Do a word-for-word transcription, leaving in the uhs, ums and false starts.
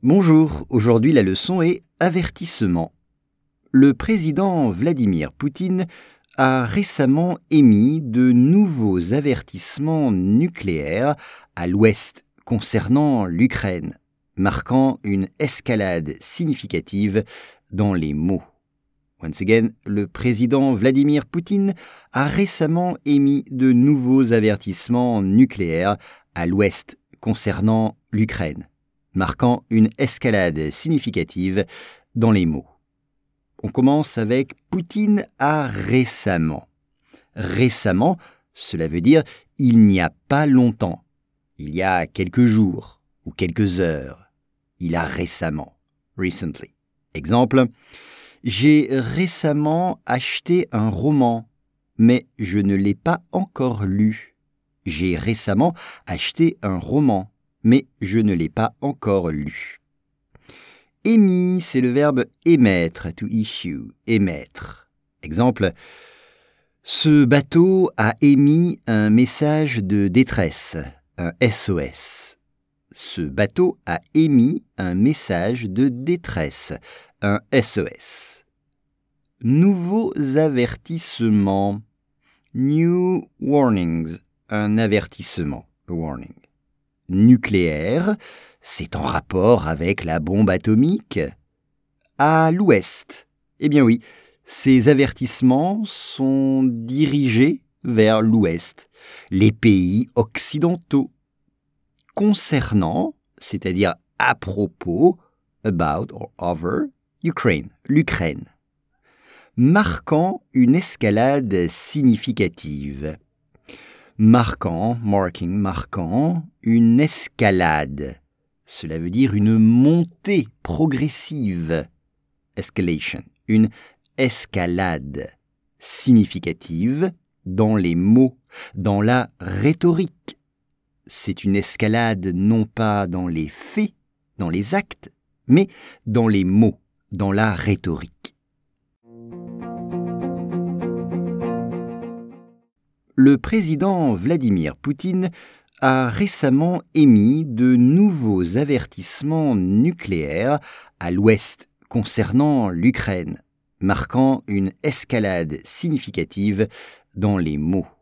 Bonjour, aujourd'hui la leçon est avertissement. Le président Vladimir Poutine a récemment émis de nouveaux avertissements nucléaires à l'Ouest concernant l'Ukraine, marquant une escalade significative dans les mots. Once again, le président Vladimir Poutine a récemment émis de nouveaux avertissements nucléaires à l'Ouest concernant l'Ukraine, marquant une escalade significative dans les mots. On commence avec Poutine a récemment. Récemment, cela veut dire il n'y a pas longtemps, il y a quelques jours ou quelques heures. Il a récemment, recently. Exemple, j'ai récemment acheté un roman, mais je ne l'ai pas encore lu. J'ai récemment acheté un roman, mais je ne l'ai pas encore lu. Émis, c'est le verbe émettre, to issue, émettre. Exemple, ce bateau a émis un message de détresse, un S O S. Ce bateau a émis un message de détresse, un S O S. Nouveaux avertissements, new warnings, un avertissement, a warning. Nucléaire, c'est en rapport avec la bombe atomique. À l'ouest, eh bien oui, ces avertissements sont dirigés vers l'ouest, les pays occidentaux. Concernant, c'est-à-dire à propos, about or over, Ukraine, l'Ukraine. Marquant une escalade significative. Marquant, marking, marquant, une escalade. Cela veut dire une montée progressive. Escalation, une escalade significative dans les mots, dans la rhétorique. C'est une escalade non pas dans les faits, dans les actes, mais dans les mots, dans la rhétorique. Le président Vladimir Poutine a récemment émis de nouveaux avertissements nucléaires à l'Ouest concernant l'Ukraine, marquant une escalade significative dans les mots.